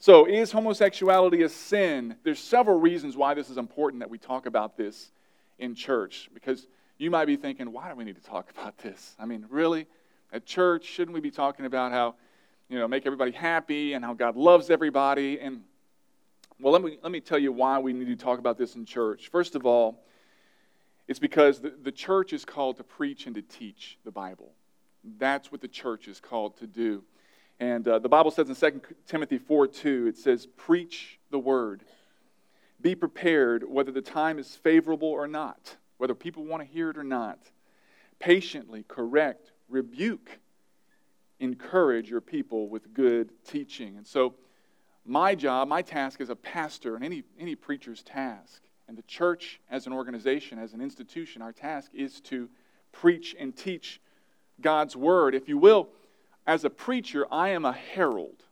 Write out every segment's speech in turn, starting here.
So, is homosexuality a sin? There's several reasons why this is important that we talk about this in church. Because you might be thinking, why do we need to talk about this? I mean, really? At church, shouldn't we be talking about how, make everybody happy and how God loves everybody? And, well, let me tell you why we need to talk about this in church. First of all, it's because the church is called to preach and to teach the Bible. That's what the church is called to do. And the Bible says in 2 Timothy 4:2, it says, preach the word. Be prepared whether the time is favorable or not, whether people want to hear it or not. Patiently correct, rebuke, encourage your people with good teaching. And so my job, my task as a pastor, and any preacher's task, and the church as an organization, as an institution, our task is to preach and teach God's word. If you will, as a preacher, I am a herald.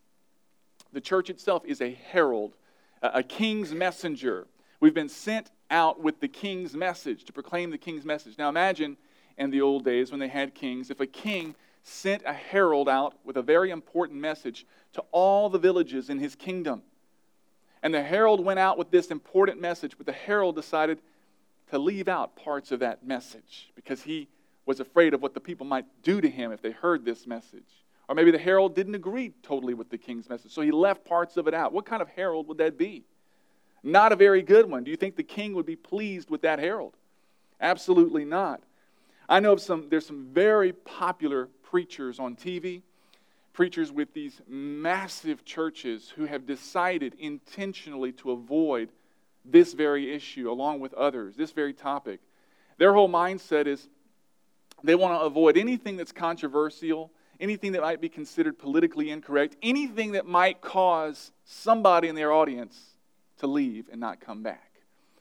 The church itself is a herald, a king's messenger. We've been sent out with the king's message, to proclaim the king's message. Now imagine in the old days when they had kings, if a king sent a herald out with a very important message to all the villages in his kingdom. And the herald went out with this important message, but the herald decided to leave out parts of that message because he was afraid of what the people might do to him if they heard this message. Or maybe the herald didn't agree totally with the king's message, so he left parts of it out. What kind of herald would that be? Not a very good one. Do you think the king would be pleased with that herald? Absolutely not. I know there's some very popular preachers on TV, preachers with these massive churches who have decided intentionally to avoid this very issue along with others, this very topic. Their whole mindset is they want to avoid anything that's controversial, anything that might be considered politically incorrect, anything that might cause somebody in their audience to leave and not come back.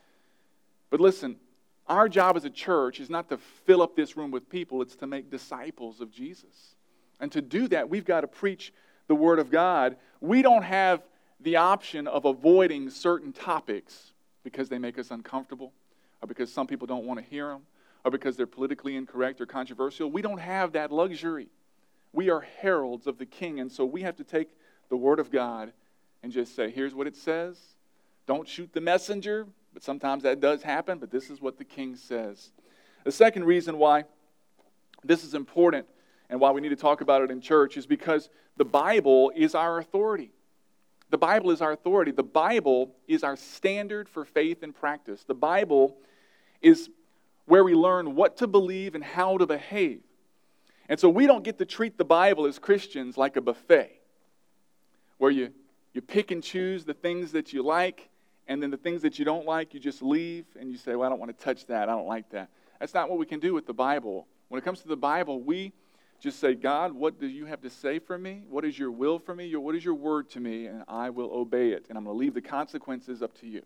But listen, our job as a church is not to fill up this room with people, it's to make disciples of Jesus. And to do that, we've got to preach the Word of God. We don't have the option of avoiding certain topics because they make us uncomfortable, or because some people don't want to hear them, or because they're politically incorrect or controversial. We don't have that luxury. We are heralds of the King, and so we have to take the Word of God and just say, here's what it says. Don't shoot the messenger, but sometimes that does happen, but this is what the King says. The second reason why this is important and why we need to talk about it in church is because the Bible is our authority. The Bible is our authority. The Bible is our standard for faith and practice. The Bible is where we learn what to believe and how to behave. And so we don't get to treat the Bible as Christians like a buffet, where you pick and choose the things that you like, and then the things that you don't like, you just leave, and you say, well, I don't want to touch that, I don't like that. That's not what we can do with the Bible. When it comes to the Bible, we just say, God, what do you have to say for me? What is your will for me? What is your word to me? And I will obey it, and I'm going to leave the consequences up to you.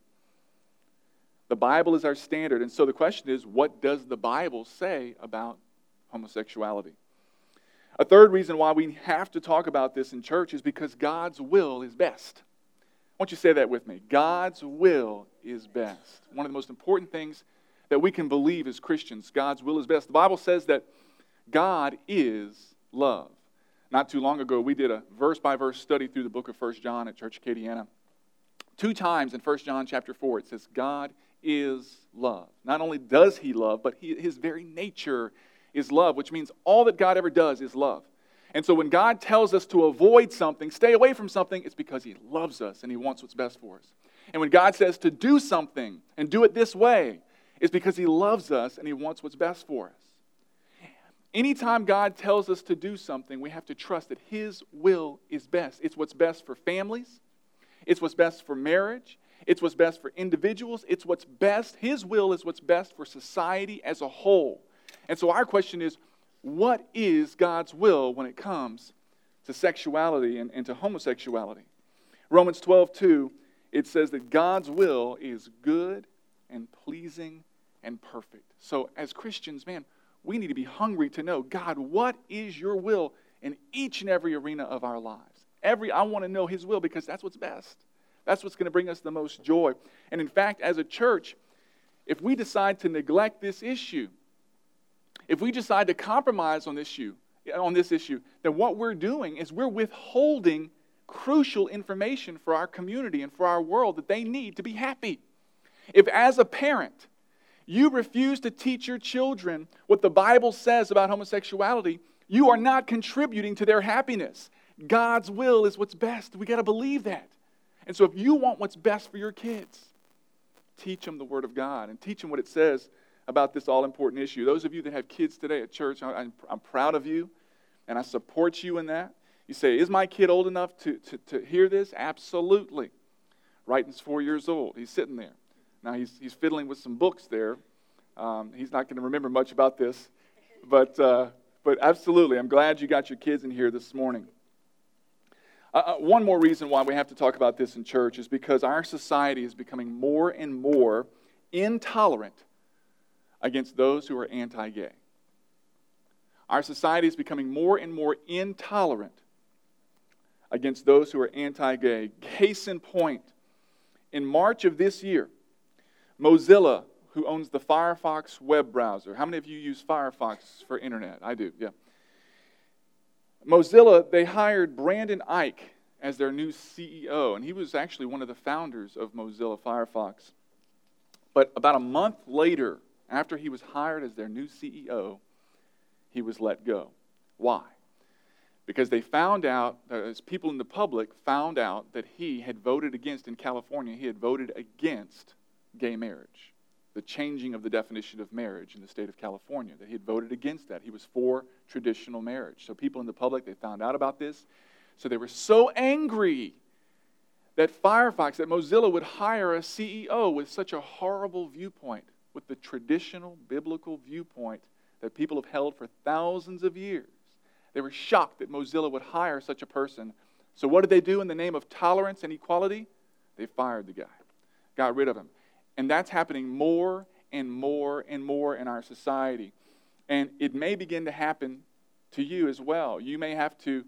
The Bible is our standard. And so the question is, what does the Bible say about homosexuality? A third reason why we have to talk about this in church is because God's will is best. I want you to say that with me. God's will is best. One of the most important things that we can believe as Christians, God's will is best. The Bible says that God is love. Not too long ago, we did a verse-by-verse study through the book of 1 John at Church Acadiana. 2 times in 1 John chapter 4, it says God is love. Not only does he love, but his very nature is love, which means all that God ever does is love. And so when God tells us to avoid something, stay away from something, it's because he loves us and he wants what's best for us. And when God says to do something and do it this way, it's because he loves us and he wants what's best for us. Anytime God tells us to do something, we have to trust that his will is best. It's what's best for families. It's what's best for marriage. It's what's best for individuals. It's what's best. His will is what's best for society as a whole. And so our question is, what is God's will when it comes to sexuality and to homosexuality? Romans 12:2, it says that God's will is good and pleasing and perfect. So as Christians, man, we need to be hungry to know, God, what is your will in each and every arena of our lives? I want to know his will because that's what's best. That's what's going to bring us the most joy. And in fact, as a church, if we decide to neglect this issue, if we decide to compromise on this issue, then what we're doing is we're withholding crucial information for our community and for our world that they need to be happy. If as a parent, you refuse to teach your children what the Bible says about homosexuality, you are not contributing to their happiness. God's will is what's best. We got to believe that. And so if you want what's best for your kids, teach them the Word of God and teach them what it says about this all-important issue. Those of you that have kids today at church, I'm proud of you, and I support you in that. You say, is my kid old enough to hear this? Absolutely. Wrighton's 4 years old. He's sitting there. Now, he's fiddling with some books there. He's not going to remember much about this. But absolutely, I'm glad you got your kids in here this morning. One more reason why we have to talk about this in church is because our society is becoming more and more intolerant against those who are anti-gay. Our society is becoming more and more intolerant against those who are anti-gay. Case in point, in March of this year, Mozilla, who owns the Firefox web browser. How many of you use Firefox for internet? I do, yeah. Mozilla, they hired Brandon Ike as their new CEO, and he was actually one of the founders of Mozilla Firefox. But about a month later, after he was hired as their new CEO, he was let go. Why? Because they found out, as people in the public found out that he had voted against, in California, he had voted against gay marriage, the changing of the definition of marriage in the state of California, that he had voted against that. He was for traditional marriage. So people in the public, they found out about this. So they were so angry that Firefox, that Mozilla would hire a CEO with such a horrible viewpoint, with the traditional biblical viewpoint that people have held for thousands of years. They were shocked that Mozilla would hire such a person. So what did they do in the name of tolerance and equality? They fired the guy, got rid of him. And that's happening more and more and more in our society. And it may begin to happen to you as well. You may have to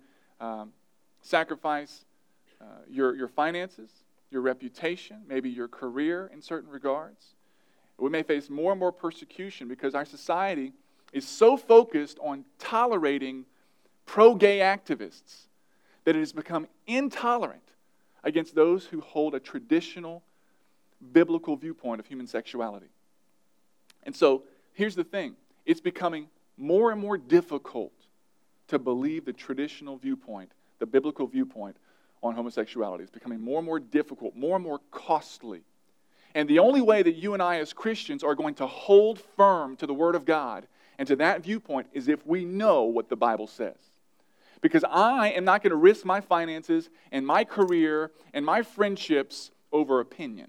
sacrifice your finances, your reputation, maybe your career in certain regards. We may face more and more persecution because our society is so focused on tolerating pro-gay activists that it has become intolerant against those who hold a traditional biblical viewpoint of human sexuality. And so, here's the thing. It's becoming more and more difficult to believe the traditional viewpoint, the biblical viewpoint on homosexuality. It's becoming more and more difficult, more and more costly. And the only way that you and I as Christians are going to hold firm to the Word of God and to that viewpoint is if we know what the Bible says. Because I am not going to risk my finances and my career and my friendships over opinion.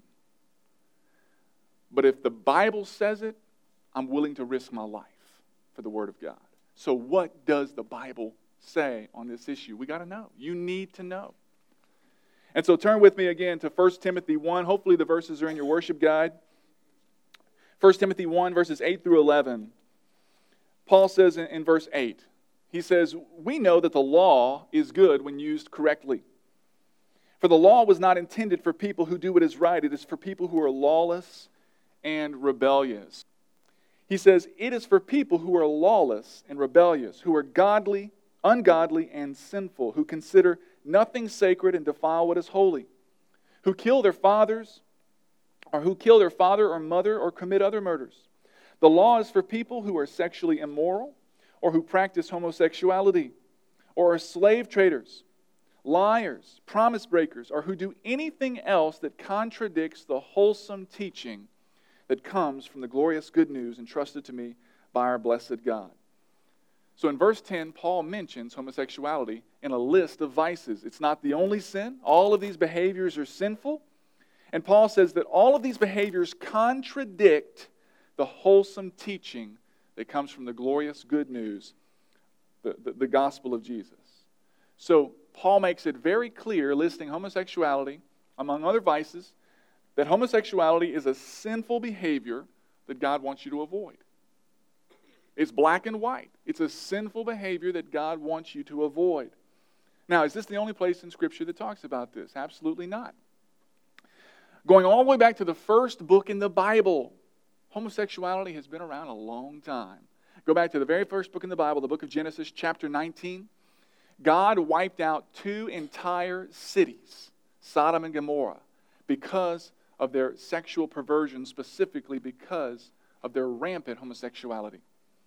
But if the Bible says it, I'm willing to risk my life for the Word of God. So what does the Bible say on this issue? We got to know. You need to know. And so turn with me again to 1 Timothy 1. Hopefully the verses are in your worship guide. 1 Timothy 1, verses 8 through 11. Paul says in verse 8, he says, "We know that the law is good when used correctly. For the law was not intended for people who do what is right. It is for people who are lawless and rebellious." He says, it is for people who are lawless and rebellious, who are godly, ungodly, and sinful, who consider nothing sacred and defile what is holy, who kill their fathers, or who kill their father or mother, or commit other murders. The law is for people who are sexually immoral, or who practice homosexuality, or are slave traders, liars, promise breakers, or who do anything else that contradicts the wholesome teaching that comes from the glorious good news entrusted to me by our blessed God. So in verse 10, Paul mentions homosexuality in a list of vices. It's not the only sin. All of these behaviors are sinful. And Paul says that all of these behaviors contradict the wholesome teaching that comes from the glorious good news, the gospel of Jesus. So Paul makes it very clear, listing homosexuality, among other vices, that homosexuality is a sinful behavior that God wants you to avoid. It's black and white. It's a sinful behavior that God wants you to avoid. Now, is this the only place in Scripture that talks about this? Absolutely not. Going all the way back to the first book in the Bible, homosexuality has been around a long time. Go back to the very first book in the Bible, the book of Genesis, chapter 19. God wiped out 2 entire cities, Sodom and Gomorrah, because of their sexual perversion, specifically because of their rampant homosexuality.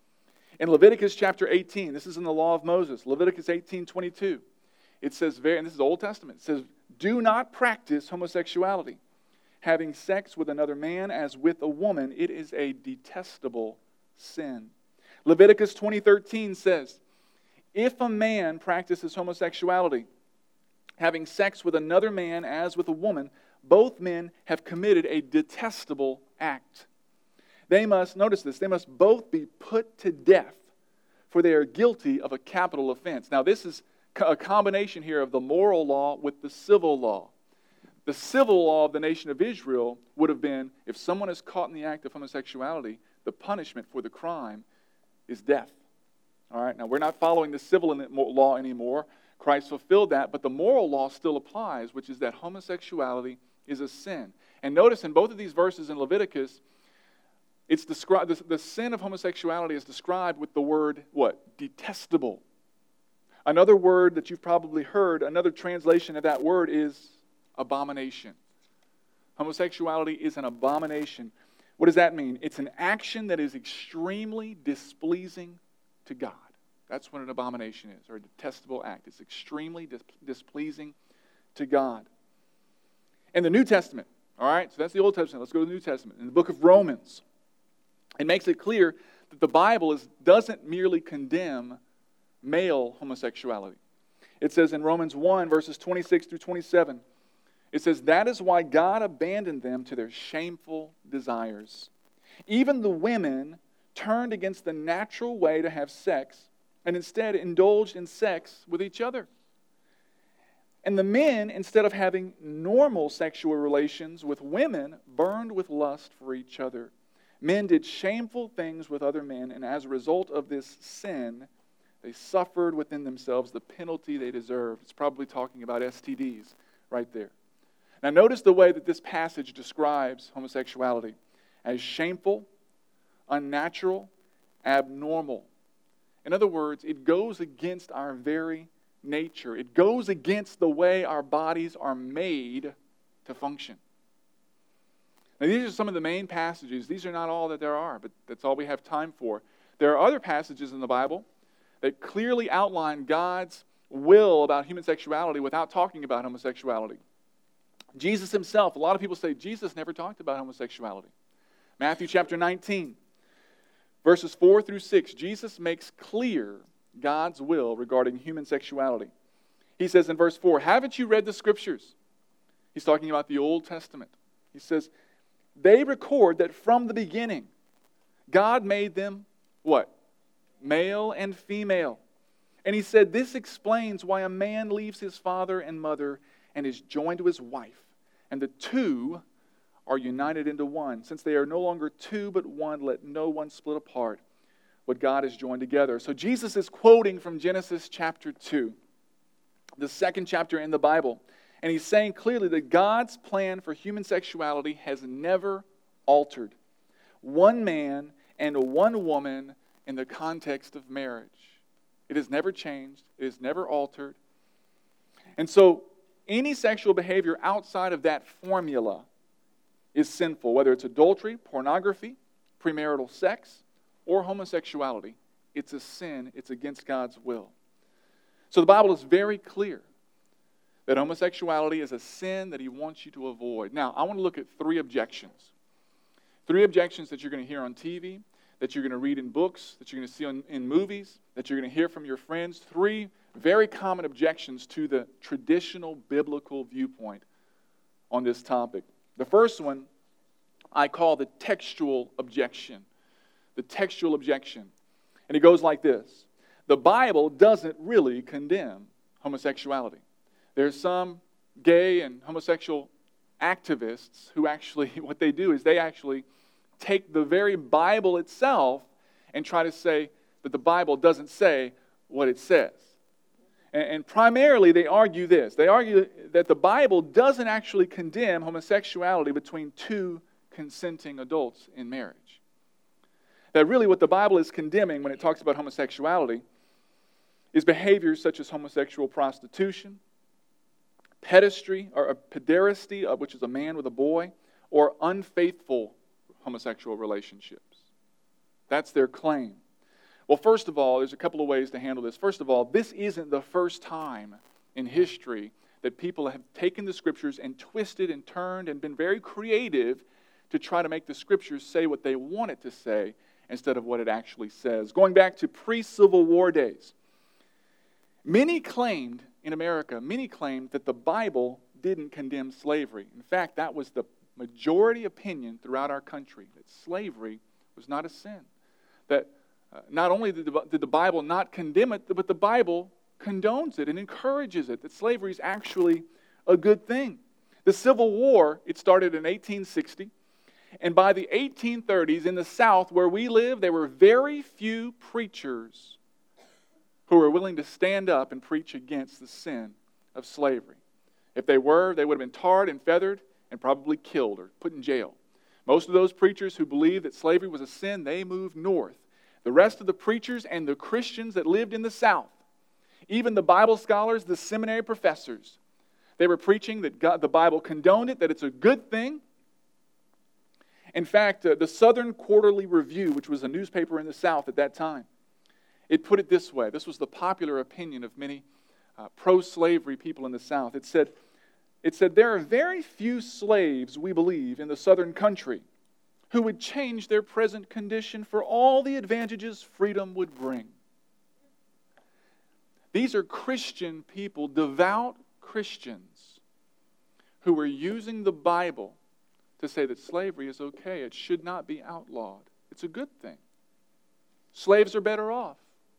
In Leviticus chapter 18, this is in the law of Moses, Leviticus 18:22, it says, and this is Old Testament, it says, "Do not practice homosexuality. Having sex with another man as with a woman, it is a detestable sin." Leviticus 20:13 says, "If a man practices homosexuality, having sex with another man as with a woman, both men have committed a detestable act. They must," notice this, "they must both be put to death, for they are guilty of a capital offense." Now this is a combination here of the moral law with the civil law. The civil law of the nation of Israel would have been, if someone is caught in the act of homosexuality, the punishment for the crime is death. All right, now we're not following the civil law anymore. Christ fulfilled that, but the moral law still applies, which is that homosexuality is a sin. And notice in both of these verses in Leviticus, it's described, the sin of homosexuality is described with the word, what? Detestable. Another word that you've probably heard, another translation of that word is abomination. Homosexuality is an abomination. What does that mean? It's an action that is extremely displeasing to God. That's what an abomination is, or a detestable act. It's extremely displeasing to God. In the New Testament, all right, so that's the Old Testament. Let's go to the New Testament. In the book of Romans, it makes it clear that the Bible doesn't merely condemn male homosexuality. It says in Romans 1, verses 26 through 27, it says, "That is why God abandoned them to their shameful desires. Even the women turned against the natural way to have sex and instead indulged in sex with each other. And the men, instead of having normal sexual relations with women, burned with lust for each other. Men did shameful things with other men, and as a result of this sin, they suffered within themselves the penalty they deserved." It's probably talking about STDs right there. Now notice the way that this passage describes homosexuality as shameful, unnatural, abnormal. In other words, it goes against our very nature. It goes against the way our bodies are made to function. Now these are some of the main passages. These are not all that there are, but that's all we have time for. There are other passages in the Bible that clearly outline God's will about human sexuality without talking about homosexuality. Jesus himself, a lot of people say Jesus never talked about homosexuality. Matthew chapter 19, verses 4 through 6, Jesus makes clear God's will regarding human sexuality. He says in verse 4, "Haven't you read the Scriptures?" He's talking about the Old Testament. He says, "They record that from the beginning, God made them," what? "Male and female. And he said, this explains why a man leaves his father and mother and is joined to his wife, and the two are united into one. Since they are no longer two but one, let no one split apart what God has joined together." So Jesus is quoting from Genesis chapter 2, the second chapter in the Bible. And he's saying clearly that God's plan for human sexuality has never altered. One man and one woman in the context of marriage. It has never changed. It has never altered. And so any sexual behavior outside of that formula is sinful, whether it's adultery, pornography, premarital sex, or homosexuality. It's a sin. It's against God's will. So the Bible is very clear that homosexuality is a sin that he wants you to avoid. Now, I want to look at 3 objections. 3 objections that you're going to hear on TV, that you're going to read in books, that you're going to see in movies, that you're going to hear from your friends. 3 very common objections to the traditional biblical viewpoint on this topic. The first one I call the textual objection. The textual objection. And it goes like this. The Bible doesn't really condemn homosexuality. There's some gay and homosexual activists who actually, what they do is they actually take the very Bible itself and try to say that the Bible doesn't say what it says. And primarily they argue this. They argue that the Bible doesn't actually condemn homosexuality between 2 consenting adults in marriage. That really what the Bible is condemning when it talks about homosexuality is behaviors such as homosexual prostitution, pederasty, which is a man with a boy, or unfaithful homosexual relationships. That's their claim. Well, first of all, there's a couple of ways to handle this. First of all, this isn't the first time in history that people have taken the Scriptures and twisted and turned and been very creative to try to make the Scriptures say what they want it to say instead of what it actually says. Going back to pre-Civil War days, many claimed that the Bible didn't condemn slavery. In fact, that was the majority opinion throughout our country, that slavery was not a sin. That not only did the Bible not condemn it, but the Bible condones it and encourages it, that slavery is actually a good thing. The Civil War, it started in 1860, and by the 1830s in the South where we live, there were very few preachers who were willing to stand up and preach against the sin of slavery. If they were, they would have been tarred and feathered and probably killed or put in jail. Most of those preachers who believed that slavery was a sin, they moved north. The rest of the preachers and the Christians that lived in the South, even the Bible scholars, the seminary professors, they were preaching that the Bible condoned it, that it's a good thing. In fact, the Southern Quarterly Review, which was a newspaper in the South at that time, it put it this way. This was the popular opinion of many pro-slavery people in the South. It said, there are very few slaves, we believe, in the Southern country who would change their present condition for all the advantages freedom would bring. These are Christian people, devout Christians, who were using the Bible to say that slavery is okay. It should not be outlawed. It's a good thing. Slaves are better off.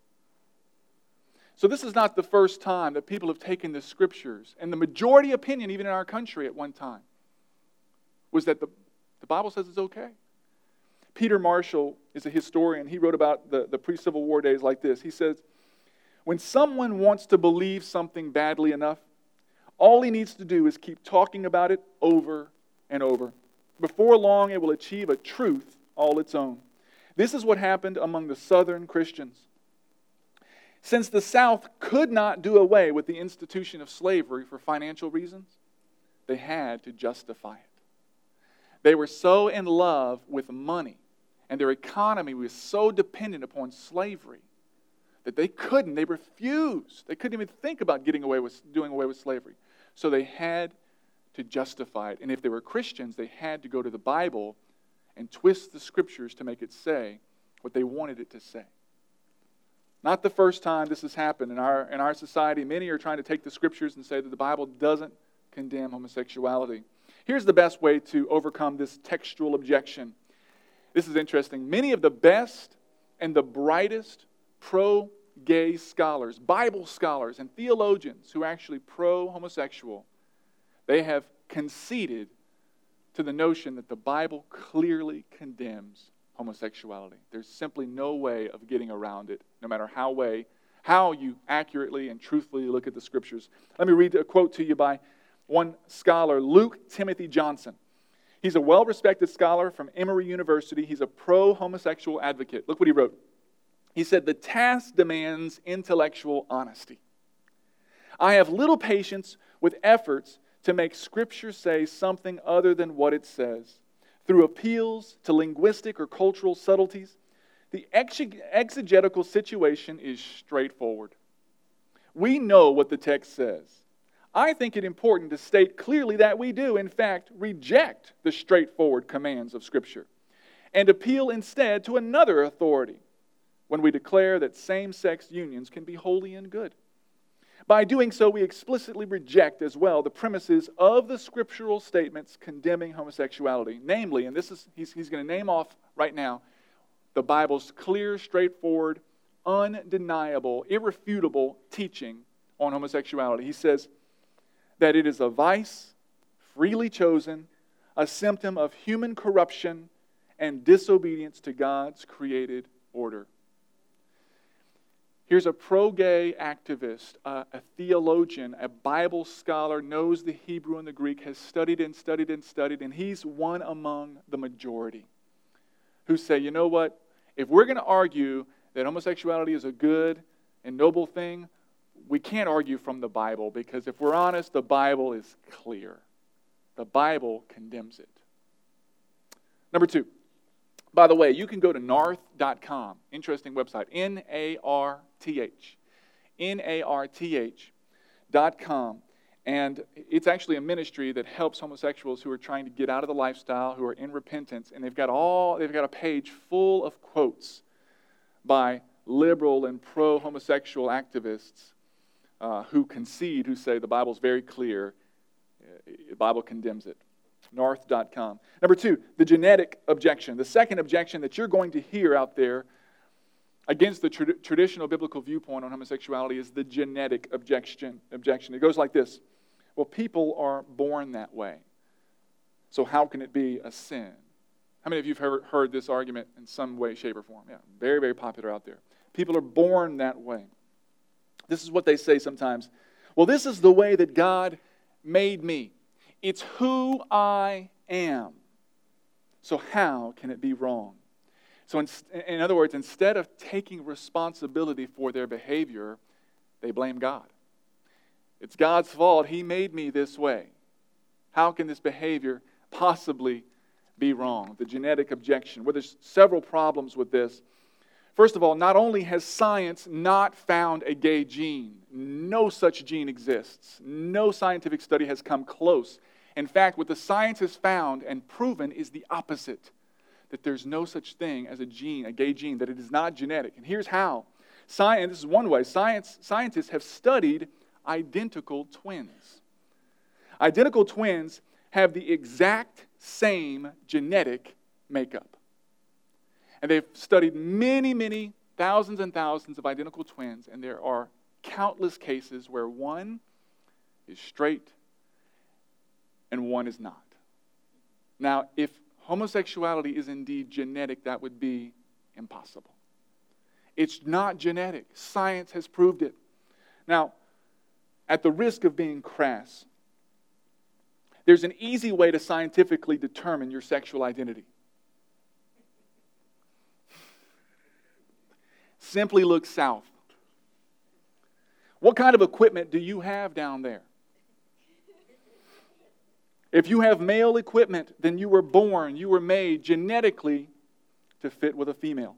So this is not the first time that people have taken the Scriptures, and the majority opinion, even in our country at one time, was that the Bible says it's okay. Peter Marshall is a historian. He wrote about the pre-Civil War days like this. He says, when someone wants to believe something badly enough, all he needs to do is keep talking about it over and over. Before long, it will achieve a truth all its own. This is what happened among the Southern Christians. Since the South could not do away with the institution of slavery for financial reasons, they had to justify it. They were so in love with money, and their economy was so dependent upon slavery that they refused. They couldn't even think about doing away with slavery. So they had to justify it. And if they were Christians, they had to go to the Bible and twist the Scriptures to make it say what they wanted it to say. Not the first time this has happened in our society. Many are trying to take the Scriptures and say that the Bible doesn't condemn homosexuality. Here's the best way to overcome this textual objection. This is interesting. Many of the best and the brightest pro-gay scholars, Bible scholars, and theologians who are actually pro-homosexual, they have conceded to the notion that the Bible clearly condemns homosexuality. There's simply no way of getting around it, no matter how you accurately and truthfully look at the Scriptures. Let me read a quote to you by one scholar, Luke Timothy Johnson. He's a well-respected scholar from Emory University. He's a pro-homosexual advocate. Look what he wrote. He said, "The task demands intellectual honesty. I have little patience with efforts to make Scripture say something other than what it says. Through appeals to linguistic or cultural subtleties, the exegetical situation is straightforward. We know what the text says. I think it important to state clearly that we do, in fact, reject the straightforward commands of Scripture and appeal instead to another authority when we declare that same-sex unions can be holy and good. By doing so, we explicitly reject as well the premises of the scriptural statements condemning homosexuality. Namely, and he's going to name off right now, the Bible's clear, straightforward, undeniable, irrefutable teaching on homosexuality. He says that it is a vice, freely chosen, a symptom of human corruption and disobedience to God's created order. Here's a pro-gay activist, a theologian, a Bible scholar, knows the Hebrew and the Greek, has studied and studied and studied, and he's one among the majority who say, you know what, if we're going to argue that homosexuality is a good and noble thing, we can't argue from the Bible, because if we're honest, the Bible is clear. The Bible condemns it. Number 2. By the way, you can go to narth.com. Interesting website. N-A-R-T-H. Narth.com. And it's actually a ministry that helps homosexuals who are trying to get out of the lifestyle, who are in repentance. And they've got a page full of quotes by liberal and pro-homosexual activists who concede, who say the Bible's very clear. The Bible condemns it. Narth.com. Number 2, the genetic objection. The second objection that you're going to hear out there against the traditional biblical viewpoint on homosexuality is the genetic objection. It goes like this. Well, people are born that way. So how can it be a sin? How many of you have heard this argument in some way, shape, or form? Yeah, very, very popular out there. People are born that way. This is what they say sometimes. Well, this is the way that God made me. It's who I am. So how can it be wrong? So in other words, instead of taking responsibility for their behavior, they blame God. It's God's fault. He made me this way. How can this behavior possibly be wrong? The genetic objection. Well, there's several problems with this. First of all, not only has science not found a gay gene, no such gene exists. No scientific study has come close. In fact, what the science has found and proven is the opposite, that there's no such thing as a gene, a gay gene, that it is not genetic. And here's how. This is one way. Scientists have studied identical twins. Identical twins have the exact same genetic makeup. And they've studied many, many thousands and thousands of identical twins, and there are countless cases where one is straight and one is not. Now, if homosexuality is indeed genetic, that would be impossible. It's not genetic. Science has proved it. Now, at the risk of being crass, there's an easy way to scientifically determine your sexual identity. Simply look south. What kind of equipment do you have down there? If you have male equipment, then you were made genetically to fit with a female.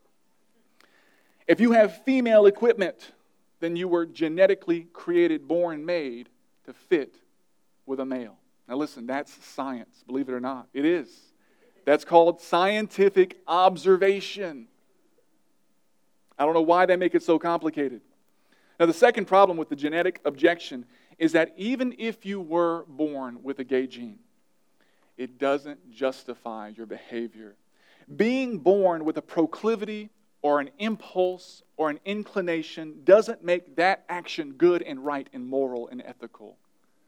If you have female equipment, then you were genetically created, made to fit with a male. Now listen, that's science, believe it or not. It is. That's called scientific observation. I don't know why they make it so complicated. Now, the second problem with the genetic objection is that even if you were born with a gay gene, it doesn't justify your behavior. Being born with a proclivity or an impulse or an inclination doesn't make that action good and right and moral and ethical.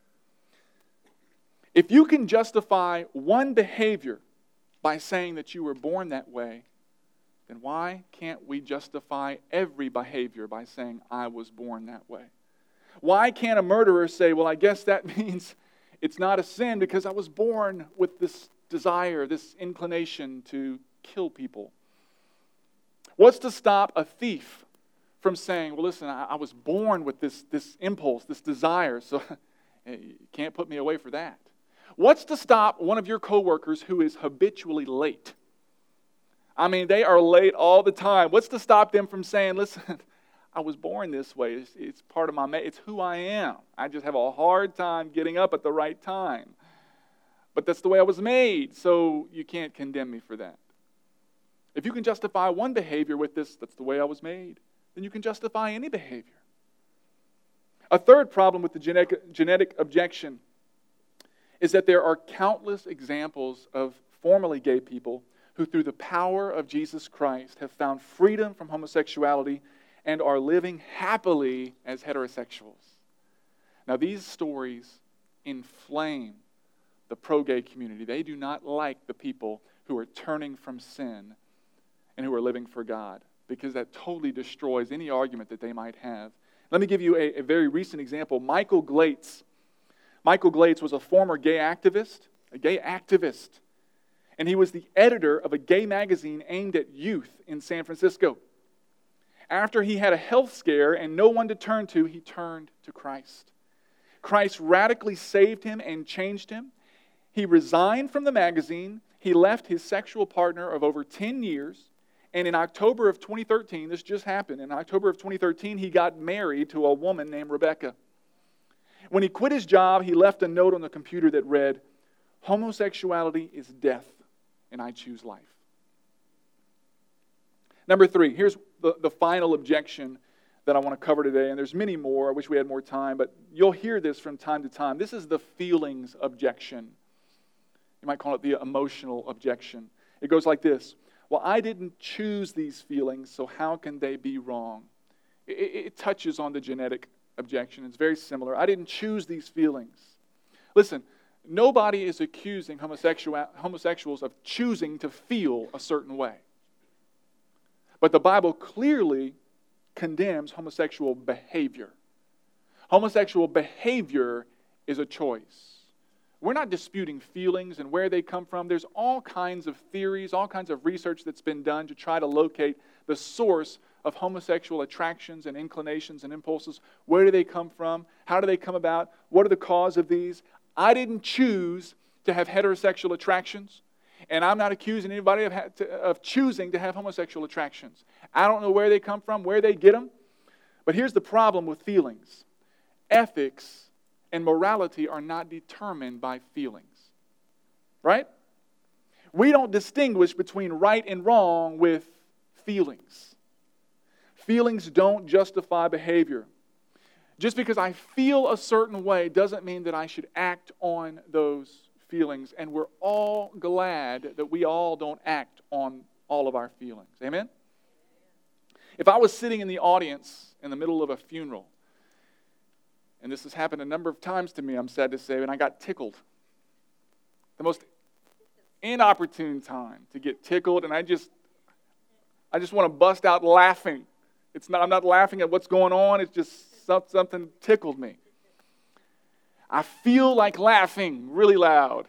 If you can justify one behavior by saying that you were born that way, then why can't we justify every behavior by saying, I was born that way? Why can't a murderer say, well, I guess that means it's not a sin because I was born with this desire, this inclination to kill people? What's to stop a thief from saying, well, listen, I was born with this impulse, this desire, so you can't put me away for that? What's to stop one of your coworkers who is habitually late? I mean, they are late all the time. What's to stop them from saying, listen, I was born this way. It's part of it's who I am. I just have a hard time getting up at the right time. But that's the way I was made, so you can't condemn me for that. If you can justify one behavior with this, that's the way I was made, then you can justify any behavior. A third problem with the genetic objection is that there are countless examples of formerly gay people who through the power of Jesus Christ have found freedom from homosexuality and are living happily as heterosexuals. Now, these stories inflame the pro-gay community. They do not like the people who are turning from sin and who are living for God, because that totally destroys any argument that they might have. Let me give you a very recent example. Michael Glates. Michael Glates was a former gay activist, and he was the editor of a gay magazine aimed at youth in San Francisco. After he had a health scare and no one to turn to, he turned to Christ. Christ radically saved him and changed him. He resigned from the magazine. He left his sexual partner of over 10 years. And in October of 2013, this just happened, in October of 2013, he got married to a woman named Rebecca. When he quit his job, he left a note on the computer that read, "Homosexuality is death, and I choose life." Number 3, here's the final objection that I want to cover today, and there's many more. I wish we had more time, but you'll hear this from time to time. This is the feelings objection. You might call it the emotional objection. It goes like this. Well, I didn't choose these feelings, so how can they be wrong? It touches on the genetic objection. It's very similar. I didn't choose these feelings. Listen, nobody is accusing homosexuals of choosing to feel a certain way. But the Bible clearly condemns homosexual behavior. Homosexual behavior is a choice. We're not disputing feelings and where they come from. There's all kinds of theories, all kinds of research that's been done to try to locate the source of homosexual attractions and inclinations and impulses. Where do they come from? How do they come about? What are the cause of these? I didn't choose to have heterosexual attractions, and I'm not accusing anybody of choosing to have homosexual attractions. I don't know where they come from, where they get them. But here's the problem with feelings. Ethics and morality are not determined by feelings. Right? We don't distinguish between right and wrong with feelings. Feelings don't justify behavior. Just because I feel a certain way doesn't mean that I should act on those feelings. And we're all glad that we all don't act on all of our feelings. Amen? If I was sitting in the audience in the middle of a funeral, and this has happened a number of times to me, I'm sad to say, and I got tickled. The most inopportune time to get tickled, and I just want to bust out laughing. I'm not laughing at what's going on, it's just something tickled me. I feel like laughing really loud.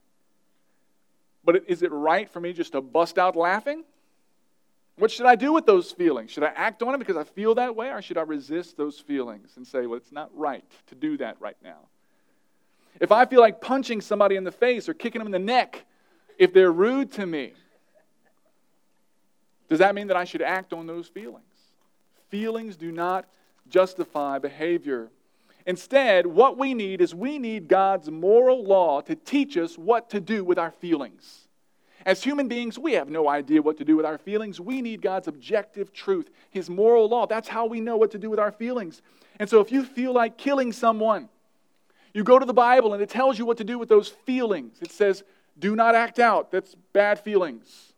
But is it right for me just to bust out laughing? What should I do with those feelings? Should I act on them because I feel that way, or should I resist those feelings and say, well, it's not right to do that right now? If I feel like punching somebody in the face or kicking them in the neck if they're rude to me, does that mean that I should act on those feelings? Feelings do not justify behavior. Instead, what we need God's moral law to teach us what to do with our feelings. As human beings, we have no idea what to do with our feelings. We need God's objective truth, His moral law. That's how we know what to do with our feelings. And so if you feel like killing someone, you go to the Bible and it tells you what to do with those feelings. It says, do not act out. That's bad feelings.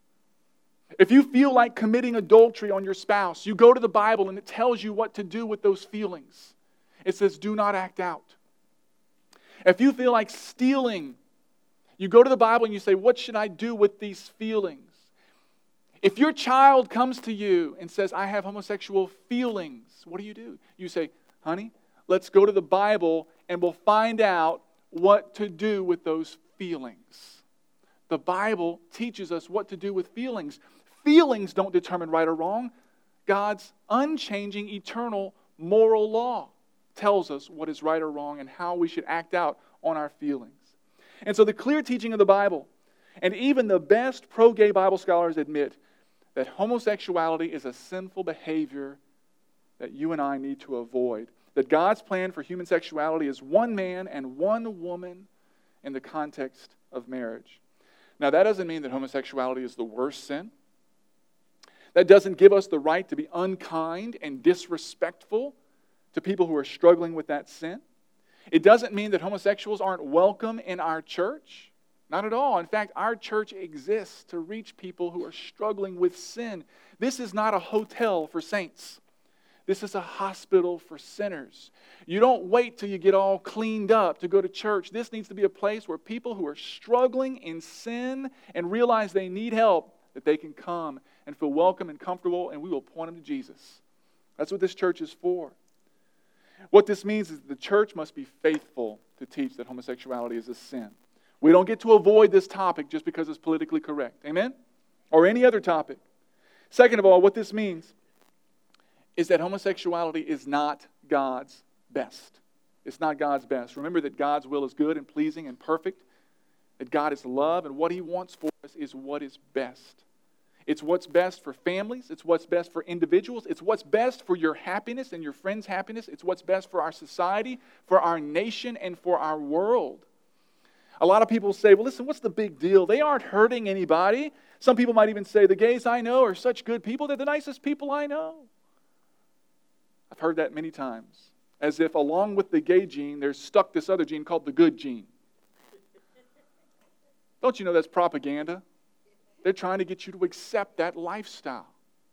If you feel like committing adultery on your spouse, you go to the Bible and it tells you what to do with those feelings. It says, do not act out. If you feel like stealing, you go to the Bible and you say, what should I do with these feelings? If your child comes to you and says, I have homosexual feelings, what do? You say, honey, let's go to the Bible and we'll find out what to do with those feelings. The Bible teaches us what to do with feelings. Feelings don't determine right or wrong. God's unchanging, eternal, moral law tells us what is right or wrong and how we should act out on our feelings. And so the clear teaching of the Bible, and even the best pro-gay Bible scholars admit that homosexuality is a sinful behavior that you and I need to avoid. That God's plan for human sexuality is one man and one woman in the context of marriage. Now, that doesn't mean that homosexuality is the worst sin. That doesn't give us the right to be unkind and disrespectful to people who are struggling with that sin. It doesn't mean that homosexuals aren't welcome in our church. Not at all. In fact, our church exists to reach people who are struggling with sin. This is not a hotel for saints. This is a hospital for sinners. You don't wait till you get all cleaned up to go to church. This needs to be a place where people who are struggling in sin and realize they need help, that they can come and feel welcome and comfortable, and we will point them to Jesus. That's what this church is for. What this means is the church must be faithful to teach that homosexuality is a sin. We don't get to avoid this topic just because it's politically correct. Amen? Or any other topic. Second of all, what this means is that homosexuality is not God's best. It's not God's best. Remember that God's will is good and pleasing and perfect, that God is love, and what He wants for us is what is best. It's what's best for families. It's what's best for individuals. It's what's best for your happiness and your friends' happiness. It's what's best for our society, for our nation, and for our world. A lot of people say, well, listen, what's the big deal? They aren't hurting anybody. Some people might even say, the gays I know are such good people. They're the nicest people I know. I've heard that many times. As if along with the gay gene, there's stuck this other gene called the good gene. Don't you know that's propaganda? They're trying to get you to accept that lifestyle.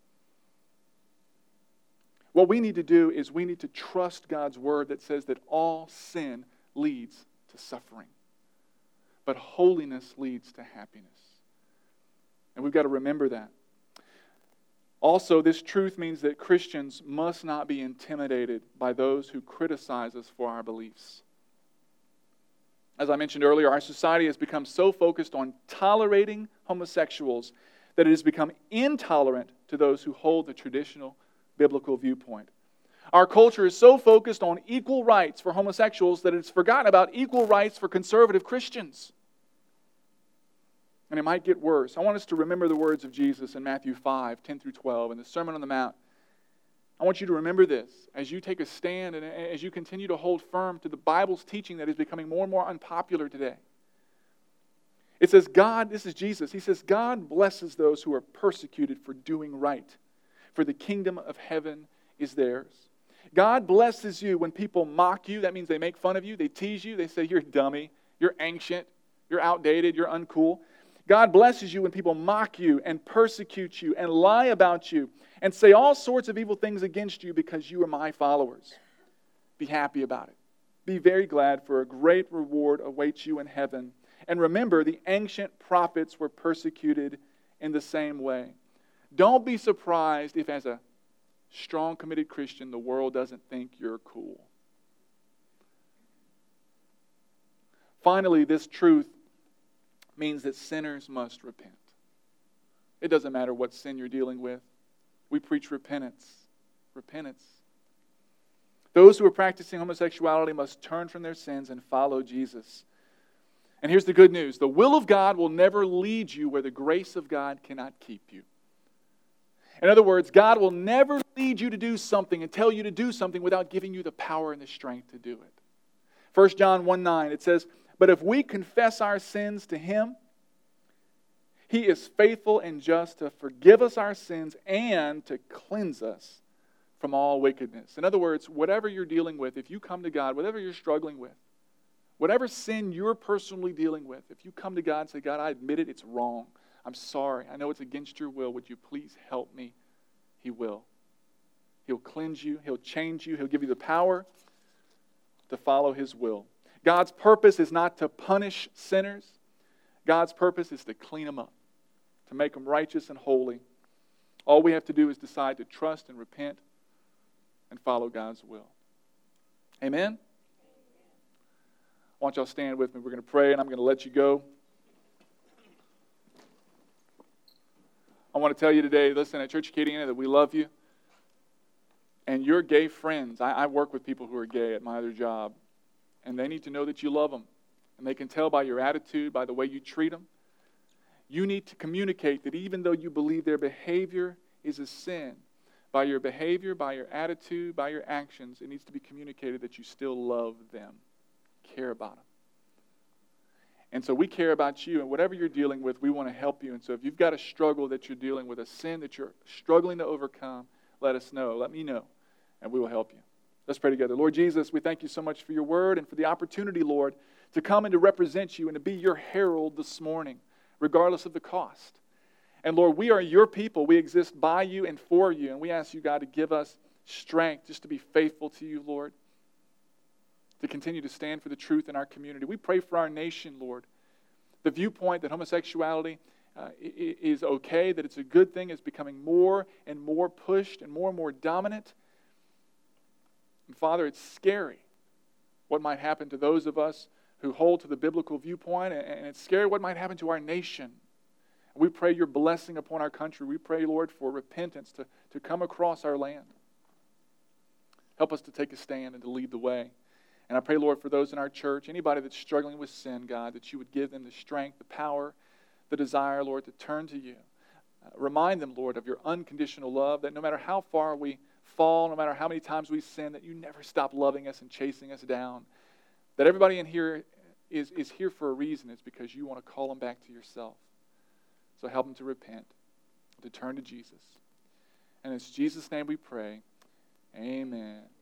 What we need to do is we need to trust God's word that says that all sin leads to suffering, but holiness leads to happiness. And we've got to remember that. Also, this truth means that Christians must not be intimidated by those who criticize us for our beliefs. As I mentioned earlier, our society has become so focused on tolerating homosexuals that it has become intolerant to those who hold the traditional biblical viewpoint. Our culture is so focused on equal rights for homosexuals that it's forgotten about equal rights for conservative Christians. And it might get worse. I want us to remember the words of Jesus in Matthew 5, 10 through 12, in the Sermon on the Mount. I want you to remember this as you take a stand and as you continue to hold firm to the Bible's teaching that is becoming more and more unpopular today. It says, this is Jesus, He says, God blesses those who are persecuted for doing right, for the kingdom of heaven is theirs. God blesses you when people mock you. That means they make fun of you, they tease you, they say you're a dummy, you're ancient, you're outdated, you're uncool. God blesses you when people mock you and persecute you and lie about you and say all sorts of evil things against you because you are my followers. Be happy about it. Be very glad, for a great reward awaits you in heaven. And remember, the ancient prophets were persecuted in the same way. Don't be surprised if, as a strong, committed Christian, the world doesn't think you're cool. Finally, this truth means that sinners must repent. It doesn't matter what sin you're dealing with. We preach repentance. Repentance. Those who are practicing homosexuality must turn from their sins and follow Jesus. And here's the good news. The will of God will never lead you where the grace of God cannot keep you. In other words, God will never lead you to do something and tell you to do something without giving you the power and the strength to do it. 1 John 1:9, it says, but if we confess our sins to Him, He is faithful and just to forgive us our sins and to cleanse us from all wickedness. In other words, whatever you're dealing with, if you come to God, whatever you're struggling with, whatever sin you're personally dealing with, if you come to God and say, God, I admit it, it's wrong. I'm sorry. I know it's against your will. Would you please help me? He will. He'll cleanse you. He'll change you. He'll give you the power to follow His will. God's purpose is not to punish sinners. God's purpose is to clean them up, to make them righteous and holy. All we have to do is decide to trust and repent and follow God's will. Amen? I want y'all to stand with me. We're going to pray, and I'm going to let you go. I want to tell you today, listen, at Church Acadiana, that we love you. And your gay friends, I work with people who are gay at my other job. And they need to know that you love them. And they can tell by your attitude, by the way you treat them. You need to communicate that even though you believe their behavior is a sin, by your behavior, by your attitude, by your actions, it needs to be communicated that you still love them, care about them. And so we care about you, and whatever you're dealing with, we want to help you. And so if you've got a struggle that you're dealing with, a sin that you're struggling to overcome, let us know. Let me know, and we will help you. Let's pray together. Lord Jesus, we thank you so much for your word and for the opportunity, Lord, to come and to represent you and to be your herald this morning, regardless of the cost. And Lord, we are your people. We exist by you and for you. And we ask you, God, to give us strength just to be faithful to you, Lord, to continue to stand for the truth in our community. We pray for our nation, Lord. The viewpoint that homosexuality is okay, that it's a good thing, is becoming more and more pushed and more dominant. And Father, it's scary what might happen to those of us who hold to the biblical viewpoint, and it's scary what might happen to our nation. We pray your blessing upon our country. We pray, Lord, for repentance to come across our land. Help us to take a stand and to lead the way. And I pray, Lord, for those in our church, anybody that's struggling with sin, God, that you would give them the strength, the power, the desire, Lord, to turn to you. Remind them, Lord, of your unconditional love, that no matter how far we fall, no matter how many times we sin, that you never stop loving us and chasing us down. That everybody in here is here for a reason. It's because you want to call them back to yourself. So help them to repent, to turn to Jesus. And it's in Jesus' name we pray. Amen.